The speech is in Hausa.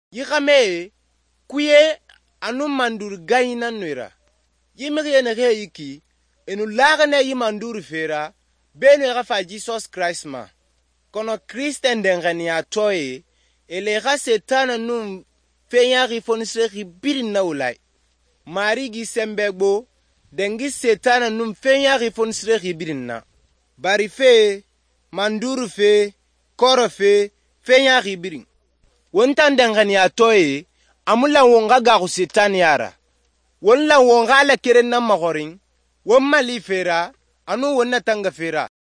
Yikame kuye anu mandur gayna nwera. Yimriye ne ge yiki enu lagane yimandur fera benu gafa Jesus Christ ma. Kono Christen dengani atoye elega setana num fenya rifonisre ribirin na ulai. Mari gi sembegbo dengi setana num fenya rifonisre ribirin na. Bari fe, manduru fe, koro fe, fenya ribirin. Wontan dengani atoye amula wonga gagu setani yara. Wonla wonga la keren na magorin. Won mali fera anu wonna tanga fera.